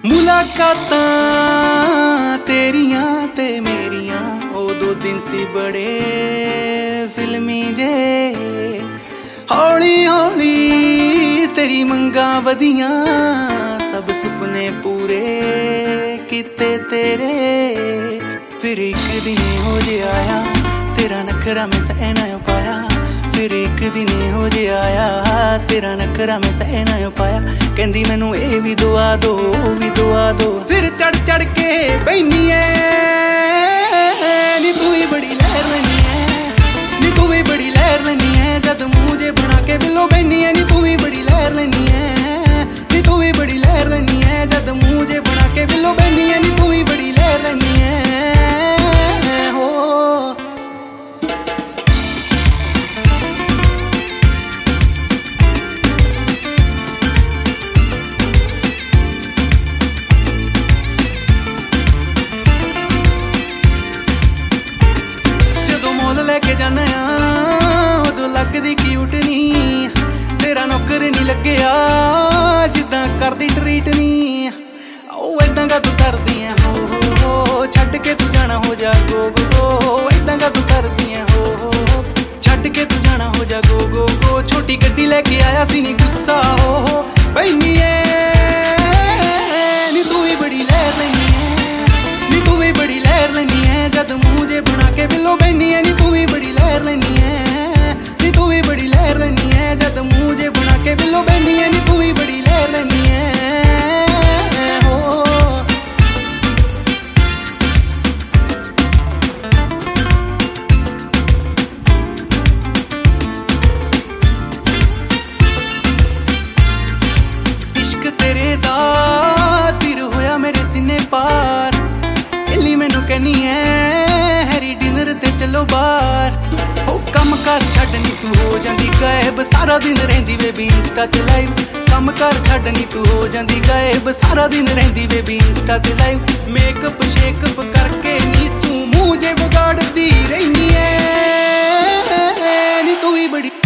मुलाकातां तेरियां ते मेरियां ओ दो दिन सी बड़े फिल्मी जे हौली हौली तेरी मंगा वधियां सब सुपने पूरे किते तेरे फिर एक दिन हो जे आया तेरा नखरा में सह ना पाया फिर एक दिन हो जे आया तेरा नखरा में सह ना पाया कहंदी मैनू ए भी दुआ दो भी दुआ दो सिर चढ़ चढ़ के बैनी है नी तू ही बड़ी लहर लेनी है नी तू भी बड़ी लहर लेनी है जद मुझे बना के बिलो बैनी है नी तू भी बड़ी लहर लेनी है नी तू भी बड़ी लहर लेनी है जद मुझे बना के बिलो बैनी है नी तू भी बड़ी लहर लेनी है हो लेके जाना उदो लगदी क्यूट नी तेरा नौकर नी लग्या जिद्दां करदी ट्रीट नी इदां का तू करदी है हो छड्ड के तू जाना हो जा गो गो गो इदां का तू करदी है हो छड्ड के तू जाना हो जा गो गो गो छोटी गड्डी लेके आया सी नी गुस्सा हो बैनी नी तू भी बड़ी लहर लेनी है नी तू भी बड़ी लहर लेनी है जद मुझे बना के बिलो बैनी है नी तू भी बड़ी लहर लेनी है नी तू भी बड़ी लहर लेनी है जद मुझे बना के बिलो बैनी है नी तू भी बड़ी लहर लेनी है हो इश्क तेरे दा तीर होया मेरे सीने पार इल्ली मैनू कहनी है हैरी डिनर ते चलो बाहर ओ कम कर छड्ड नी तू हो जांदी गायब सारा दिन रहिंदी बेबी इंस्टा ते लाइव कम कर छड्ड नी तू हो जांदी गायब सारा दिन रहिंदी बेबी इंस्टा ते लाइव मेकअप शेकअप करके नी तू मुझे बिगाड़दी रहनी है नी तू भी बड़ी